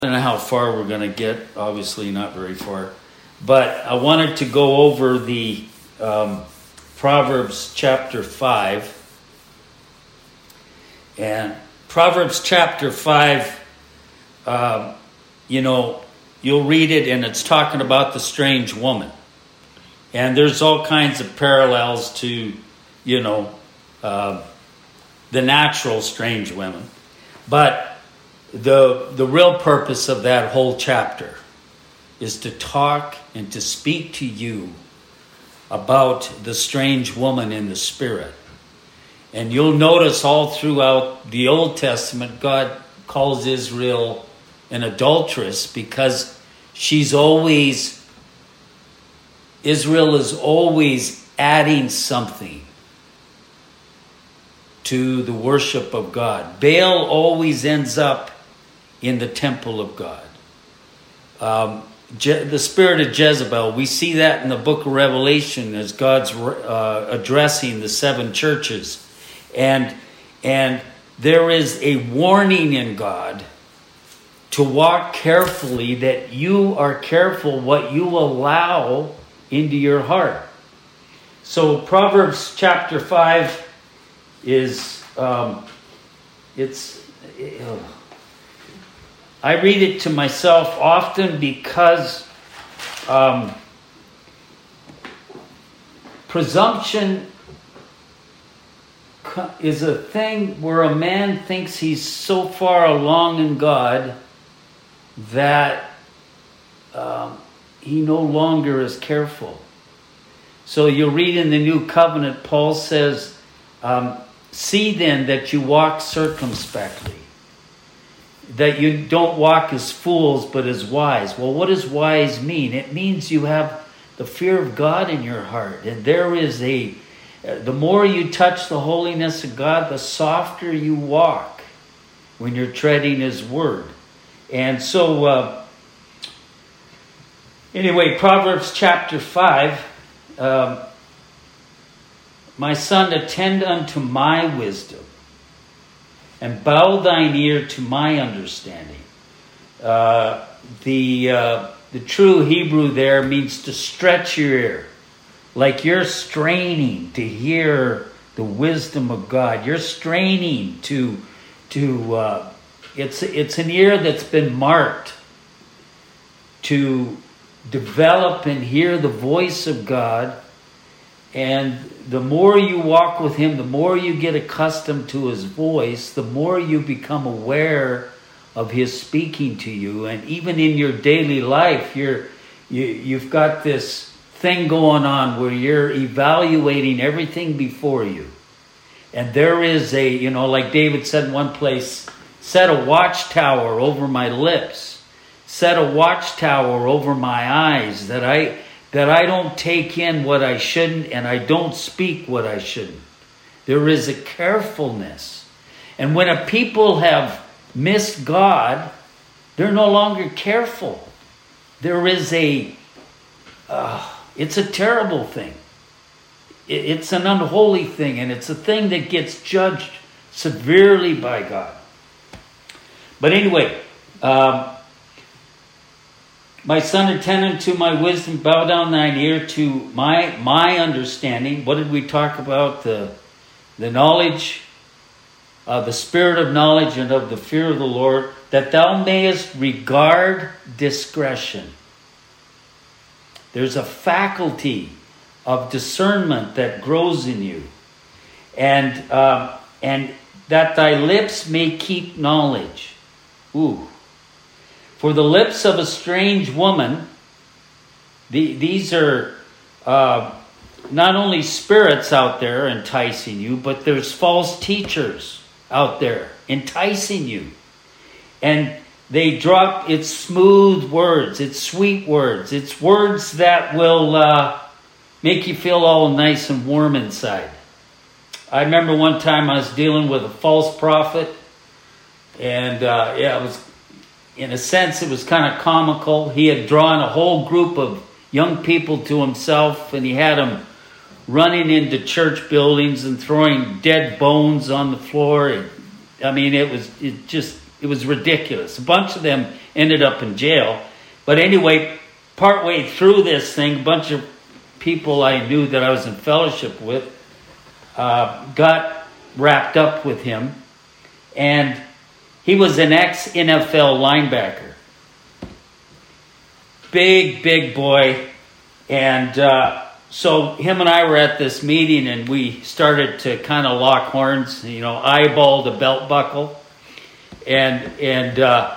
I don't know how far we're going to get. Obviously, not very far. But I wanted to go over the Proverbs chapter 5. And Proverbs chapter 5, you'll read it and it's talking about the strange woman. And there's all kinds of parallels to, the natural strange women. But the real purpose of that whole chapter is to talk and to speak to you about the strange woman in the spirit. And you'll notice all throughout the Old Testament, God calls Israel an adulteress because Israel is always adding something to the worship of God. Baal always ends up in the temple of God. The spirit of Jezebel, we see that in the book of Revelation as God's addressing the seven churches. And there is a warning in God to walk carefully, that you are careful what you allow into your heart. So Proverbs chapter 5 is, I read it to myself often because presumption is a thing where a man thinks he's so far along in God that he no longer is careful. So you'll read in the New Covenant, Paul says, see then that you walk circumspectly, that you don't walk as fools but as wise. Well, what does wise mean? It means you have the fear of God in your heart. And there is the more you touch the holiness of God, the softer you walk when you're treading His Word. And so, anyway, Proverbs chapter 5, my son, attend unto my wisdom, and bow thine ear to my understanding. The true Hebrew there means to stretch your ear, like you're straining to hear the wisdom of God. You're straining to it's an ear that's been marked to develop and hear the voice of God. And the more you walk with Him, the more you get accustomed to His voice, the more you become aware of His speaking to you. And even in your daily life, you've got this thing going on where you're evaluating everything before you. And there is like David said in one place, set a watchtower over my lips, set a watchtower over my eyes, that I don't take in what I shouldn't, and I don't speak what I shouldn't. There is a carefulness. And when a people have missed God, they're no longer careful. There is it's a terrible thing. It's an unholy thing, and it's a thing that gets judged severely by God. But anyway, my son, attend unto my wisdom, bow down thine ear to my understanding. What did we talk about? The knowledge, the spirit of knowledge and of the fear of the Lord, that thou mayest regard discretion. There's a faculty of discernment that grows in you. And that thy lips may keep knowledge. Ooh. For the lips of a strange woman, these are not only spirits out there enticing you, but there's false teachers out there enticing you. And they drop, it's smooth words, it's sweet words, it's words that will make you feel all nice and warm inside. I remember one time I was dealing with a false prophet, and it was, in a sense, it was kind of comical. He had drawn a whole group of young people to himself, and he had them running into church buildings and throwing dead bones on the floor. I mean, it was ridiculous. A bunch of them ended up in jail. But anyway, partway through this thing, a bunch of people I knew that I was in fellowship with got wrapped up with him. And he was an ex-NFL linebacker. Big boy. And so him and I were at this meeting, and we started to kind of lock horns, eyeball the belt buckle. And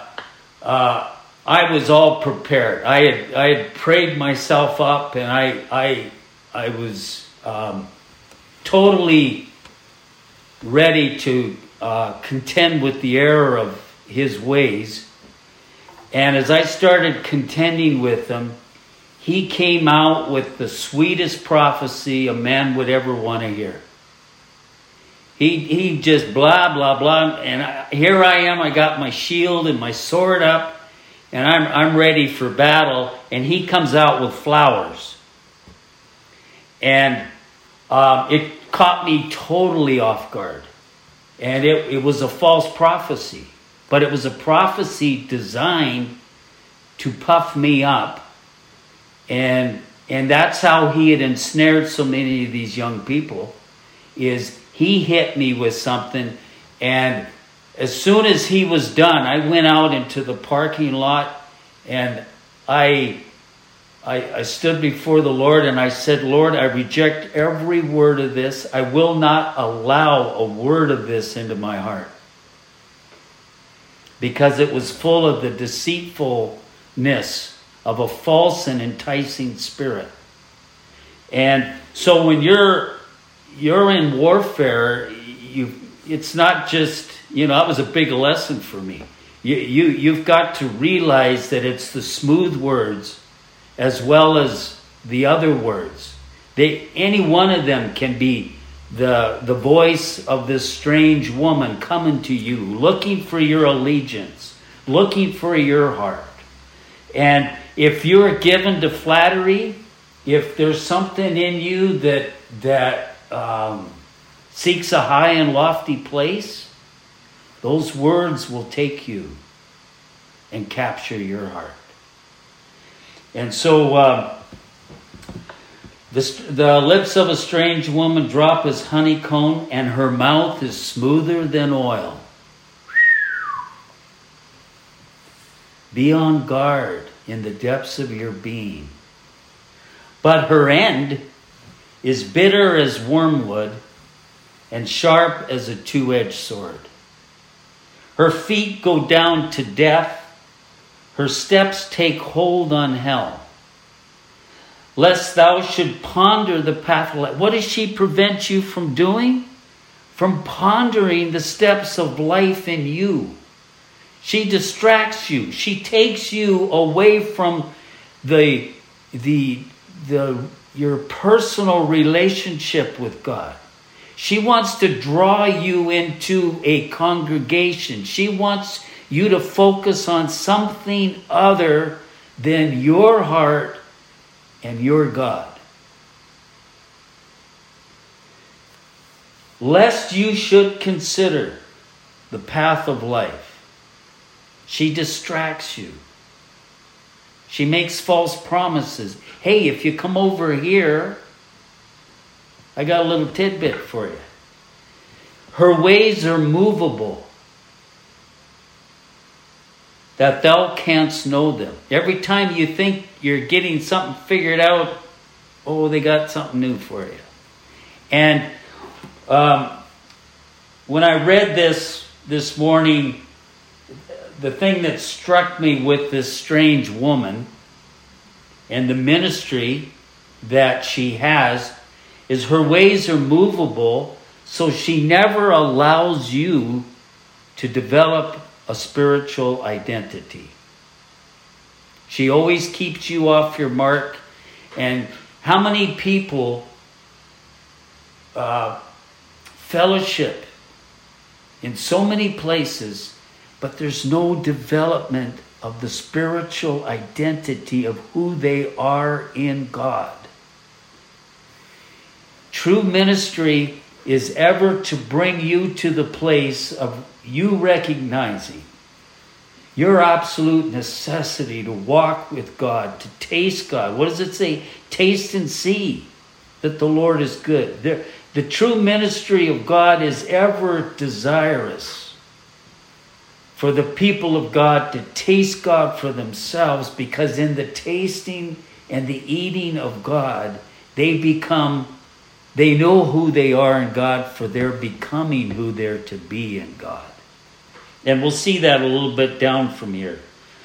I was all prepared. I had prayed myself up, and I was totally ready to contend with the error of his ways. And as I started contending with him, he came out with the sweetest prophecy a man would ever want to hear. He just blah, blah, blah. And here I am. I got my shield and my sword up, and I'm ready for battle. And he comes out with flowers. And it caught me totally off guard. And it was a false prophecy. But it was a prophecy designed to puff me up. And that's how he had ensnared so many of these young people, is he hit me with something. And as soon as he was done, I went out into the parking lot, and I stood before the Lord, and I said, Lord, I reject every word of this. I will not allow a word of this into my heart. Because it was full of the deceitfulness of a false and enticing spirit. And so when you're in warfare, it's not just, that was a big lesson for me. You've got to realize that it's the smooth words as well as the other words. Any one of them can be the voice of this strange woman coming to you, looking for your allegiance, looking for your heart. And if you're given to flattery, if there's something in you that seeks a high and lofty place, those words will take you and capture your heart. And so the lips of a strange woman drop as honeycomb, and her mouth is smoother than oil. Be on guard in the depths of your being. But her end is bitter as wormwood and sharp as a two-edged sword. Her feet go down to death. Her steps take hold on hell. Lest thou should ponder the path of life. What does she prevent you from doing? From pondering the steps of life in you. She distracts you. She takes you away from your personal relationship with God. She wants to draw you into a congregation. She wants you to focus on something other than your heart and your God. Lest you should consider the path of life. She distracts you. She makes false promises. Hey, if you come over here, I got a little tidbit for you. Her ways are movable, that thou canst know them. Every time you think you're getting something figured out, they got something new for you. And when I read this morning, the thing that struck me with this strange woman and the ministry that she has is her ways are movable, so she never allows you to develop a spiritual identity. She always keeps you off your mark. And how many people fellowship in so many places, but there's no development of the spiritual identity of who they are in God. True ministry is ever to bring you to the place of you recognizing Your absolute necessity to walk with God, to taste God. What does it say? Taste and see that the Lord is good. The true ministry of God is ever desirous for the people of God to taste God for themselves, because in the tasting and the eating of God, they know who they are in God, for they're becoming who they're to be in God. And we'll see that a little bit down from here.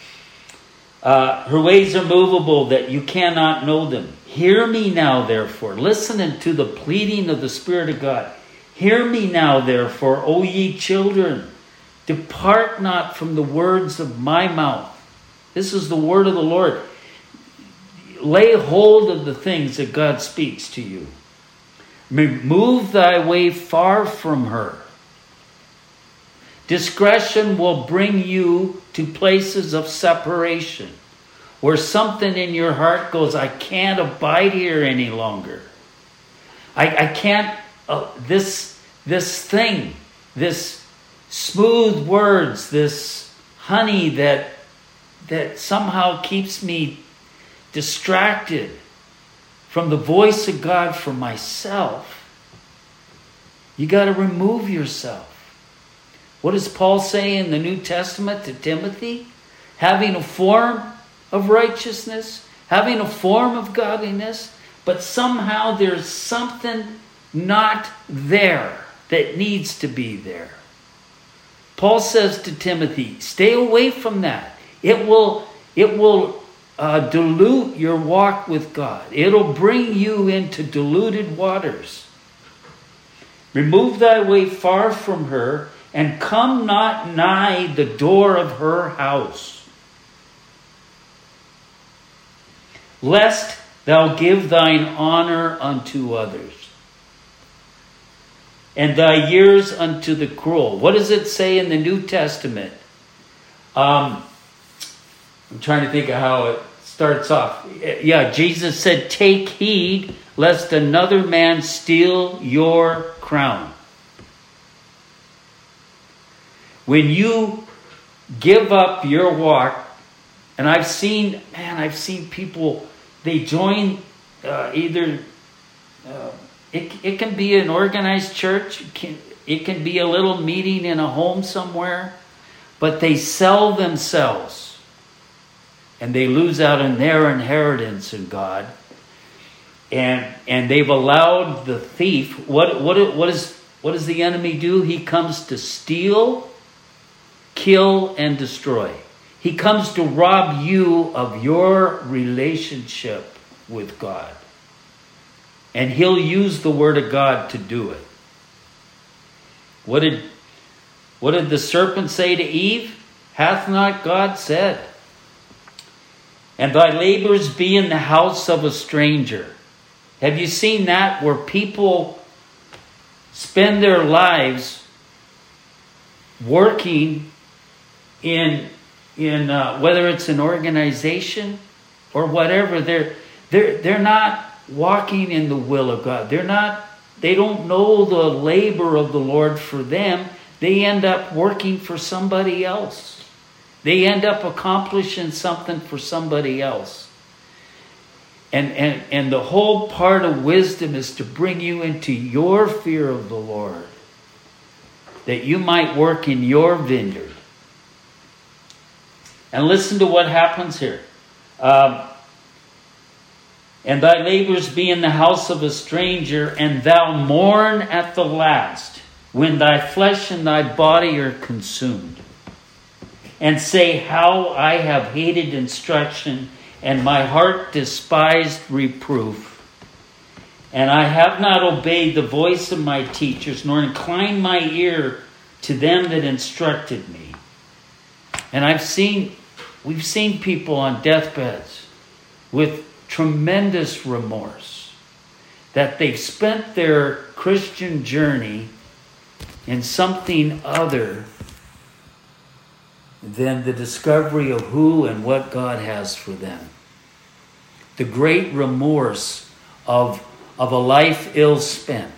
Her ways are movable, that you cannot know them. Hear me now, therefore. Listening to the pleading of the Spirit of God. Hear me now, therefore, O ye children. Depart not from the words of my mouth. This is the word of the Lord. Lay hold of the things that God speaks to you. Move thy way far from her. Discretion will bring you to places of separation, where something in your heart goes, I can't abide here any longer. I can't, this thing, this smooth words, this honey that somehow keeps me distracted from the voice of God for myself. You got to remove yourself. What does Paul say in the New Testament to Timothy? Having a form of righteousness, having a form of godliness, but somehow there's something not there that needs to be there. Paul says to Timothy, stay away from that. It will dilute your walk with God. It'll bring you into diluted waters. Remove thy way far from her, and come not nigh the door of her house, lest thou give thine honor unto others, and thy years unto the cruel. What does it say in the New Testament? I'm trying to think of how it starts off. Yeah, Jesus said, take heed lest another man steal your crown. When you give up your walk, and I've seen people, they join it can be an organized church, it can be a little meeting in a home somewhere, but they sell themselves and they lose out on their inheritance in God. And they've allowed the thief, what does the enemy do? He comes to steal, kill, and destroy. He comes to rob you of your relationship with God. And he'll use the word of God to do it. What did the serpent say to Eve? Hath not God said? And thy labors be in the house of a stranger. Have you seen that, where people spend their lives working in whether it's an organization or whatever, they're not walking in the will of God. They don't know the labor of the Lord for them. They end up working for somebody else. They end up accomplishing something for somebody else. And the whole part of wisdom is to bring you into your fear of the Lord, that you might work in your vineyard. And listen to what happens here. And thy labors be in the house of a stranger, and thou mourn at the last, when thy flesh and thy body are consumed. And say, how I have hated instruction, and my heart despised reproof. And I have not obeyed the voice of my teachers, nor inclined my ear to them that instructed me. And we've seen people on deathbeds with tremendous remorse that they've spent their Christian journey in something other than the discovery of who and what God has for them. The great remorse of a life ill spent.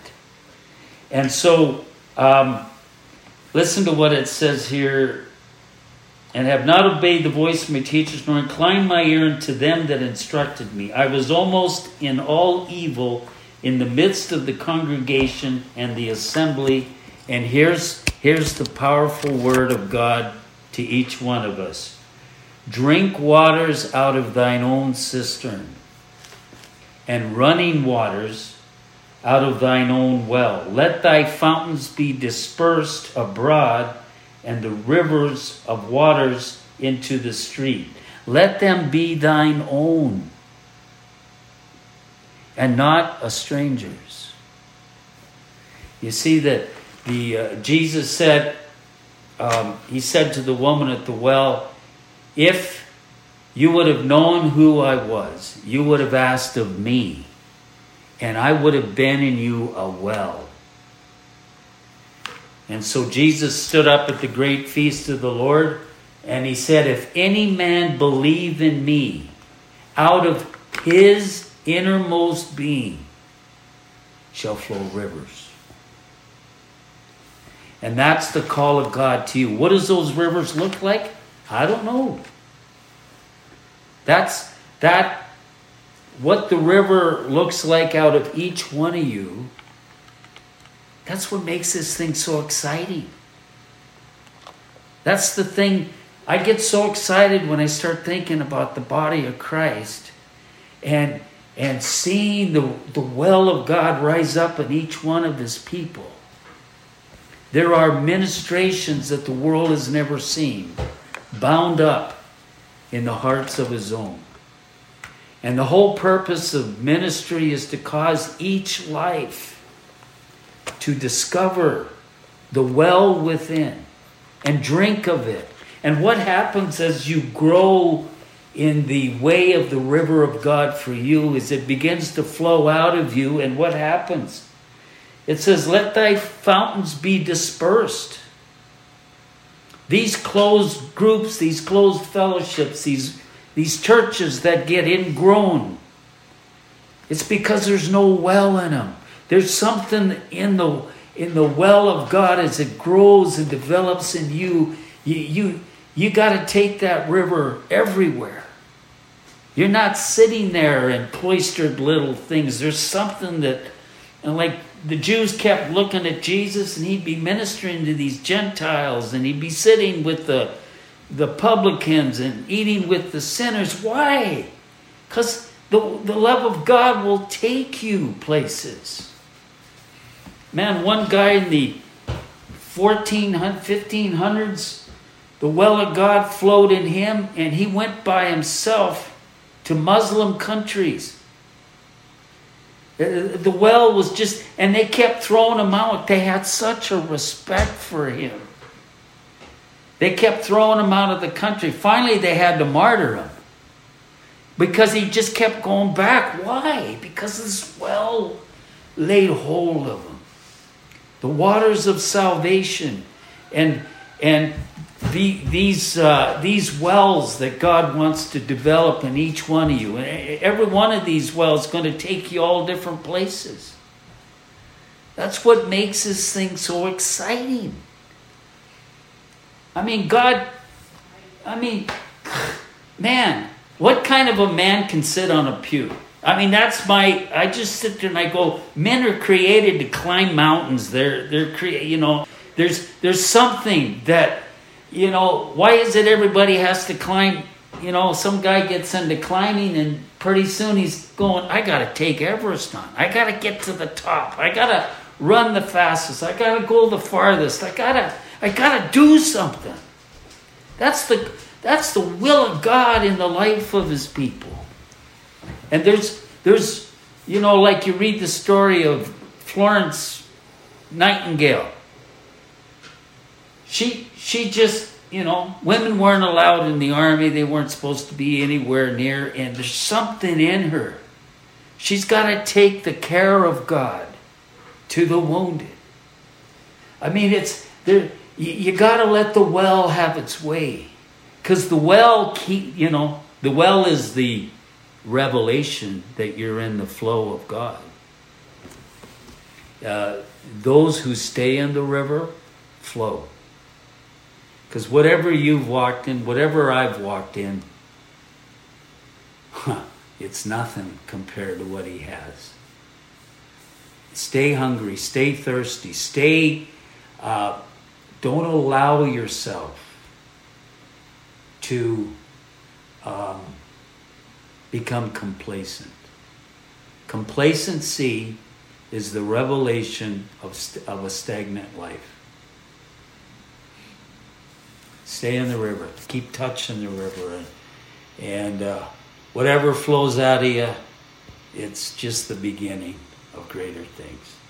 And so, listen to what it says here and have not obeyed the voice of my teachers, nor inclined my ear unto them that instructed me. I was almost in all evil in the midst of the congregation and the assembly. And here's the powerful word of God to each one of us. Drink waters out of thine own cistern, and running waters out of thine own well. Let thy fountains be dispersed abroad, and the rivers of waters into the street. Let them be thine own, and not a stranger's. You see that Jesus said, he said to the woman at the well, if you would have known who I was, you would have asked of me, and I would have been in you a well. And so Jesus stood up at the great feast of the Lord, and he said, if any man believe in me, out of his innermost being shall flow rivers. And that's the call of God to you. What does those rivers look like? I don't know. What the river looks like out of each one of you, that's what makes this thing so exciting. That's the thing. I get so excited when I start thinking about the body of Christ and seeing the well of God rise up in each one of his people. There are ministrations that the world has never seen, bound up in the hearts of his own. And the whole purpose of ministry is to cause each life to discover the well within and drink of it. And what happens as you grow in the way of the river of God for you is it begins to flow out of you. And what happens? It says, let thy fountains be dispersed. These closed groups, these closed fellowships, these churches that get ingrown, it's because there's no well in them. There's something in the well of God as it grows and develops in you. You got to take that river everywhere. You're not sitting there in cloistered little things. There's something that, and like the Jews kept looking at Jesus, and he'd be ministering to these Gentiles, and he'd be sitting with the publicans and eating with the sinners. Why? Because the love of God will take you places. Man, one guy in the 1500s, the well of God flowed in him, and he went by himself to Muslim countries. The well was just, and they kept throwing him out. They had such a respect for him. They kept throwing him out of the country. Finally, they had to martyr him because he just kept going back. Why? Because this well laid hold of him. The waters of salvation and these wells that God wants to develop in each one of you. And every one of these wells is going to take you all different places. That's what makes this thing so exciting. Man, what kind of a man can sit on a pew? I just sit there and I go, men are created to climb mountains. There's something that, why is it everybody has to climb? Some guy gets into climbing and pretty soon he's going, I got to take Everest on. I got to get to the top. I got to run the fastest. I got to go the farthest. I got to do something. That's the will of God in the life of his people. And there's like you read the story of Florence Nightingale. She just, women weren't allowed in the army. They weren't supposed to be anywhere near. And there's something in her. She's got to take the care of God to the wounded. You got to let the well have its way. Because the well the well is the revelation that you're in the flow of God. Those who stay in the river flow. Because whatever you've walked in, whatever I've walked in, it's nothing compared to what he has. Stay hungry, stay thirsty, don't allow yourself to become complacent. Complacency is the revelation of a stagnant life. Stay in the river. Keep touching the river. And whatever flows out of you, it's just the beginning of greater things.